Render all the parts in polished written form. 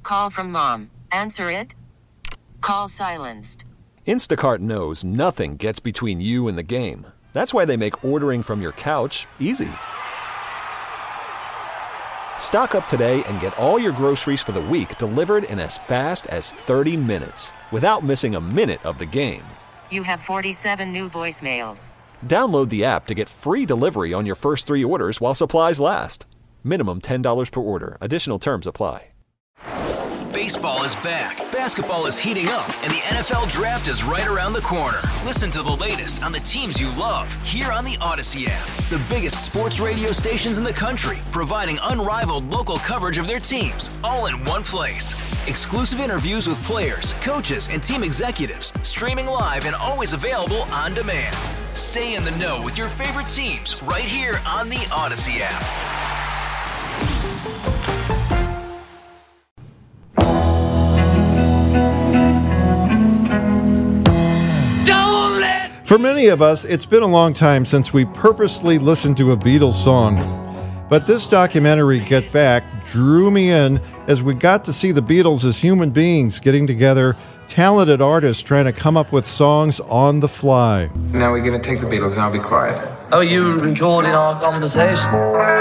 call from mom. Answer it. Call silenced. Instacart knows nothing gets between you and the game. That's why they make ordering from your couch easy. Stock up today and get all your groceries for the week delivered in as fast as 30 minutes without missing a minute of the game. You have 47 new voicemails. Download the app to get free delivery on your first 3 orders while supplies last. Minimum $10 per order. Additional terms apply. Baseball is back, basketball is heating up, and the NFL Draft is right around the corner. Listen to the latest on the teams you love here on the Odyssey app. The biggest sports radio stations in the country, providing unrivaled local coverage of their teams, all in one place. Exclusive interviews with players, coaches, and team executives, streaming live and always available on demand. Stay in the know with your favorite teams right here on the Odyssey app. For many of us, it's been a long time since we purposely listened to a Beatles song. But this documentary, Get Back, drew me in as we got to see the Beatles as human beings getting together, talented artists trying to come up with songs on the fly. Now we're going to take the Beatles and I'll be quiet. Oh, you recording our conversation?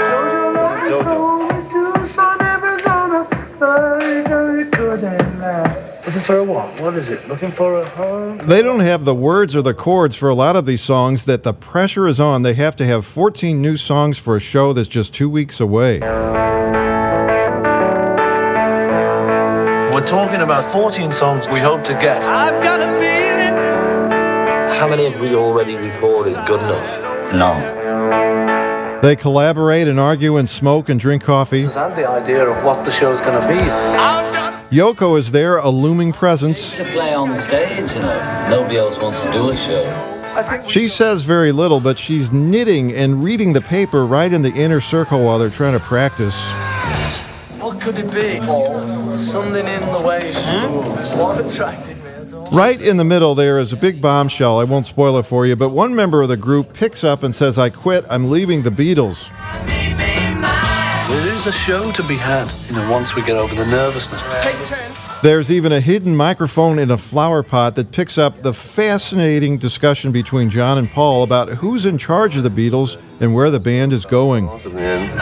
Looking for a what? What is it? Looking for a home? They don't have the words or the chords for a lot of these songs that the pressure is on. They have to have 14 new songs for a show that's just 2 weeks away. We're talking about 14 songs we hope to get. I've got a feeling. How many have we already recorded good enough? None. They collaborate and argue and smoke and drink coffee. I had the idea of what the show's going to be. Yoko is there, a looming presence. To play on the stage, you know. Nobody else wants to do a show. She says very little, but she's knitting and reading the paper right in the inner circle while they're trying to practice. What could it be, Paul? Something in the way she moves. What attracted me? Right in the middle there is a big bombshell. I won't spoil it for you, but one member of the group picks up and says, "I quit, I'm leaving the Beatles." There is a show to be had, once we get over the nervousness. Take 10. There's even a hidden microphone in a flower pot that picks up the fascinating discussion between John and Paul about who's in charge of the Beatles and where the band is going. So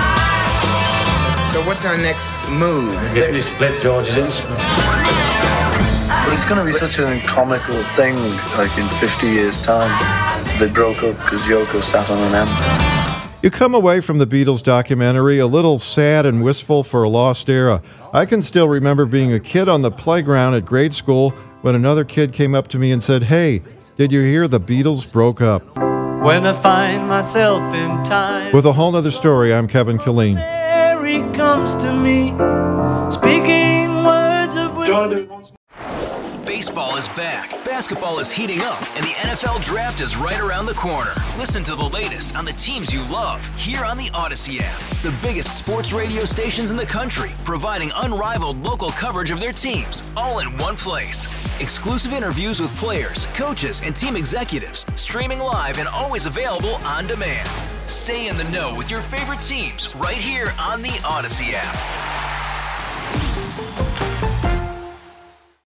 what's our next move? Get me split George's instruments. But it's going to be such a comical thing, like in 50 years' time. They broke up because Yoko sat on an M. You come away from the Beatles documentary a little sad and wistful for a lost era. I can still remember being a kid on the playground at grade school when another kid came up to me and said, "Hey, did you hear the Beatles broke up?" When I find myself in time. With a whole nother story, I'm Kevin Killeen. Mary comes to me, speaking words of wisdom. Baseball is back, basketball is heating up, and the NFL Draft is right around the corner. Listen to the latest on the teams you love here on the Odyssey app. The biggest sports radio stations in the country, providing unrivaled local coverage of their teams, all in one place. Exclusive interviews with players, coaches, and team executives, streaming live and always available on demand. Stay in the know with your favorite teams right here on the Odyssey app.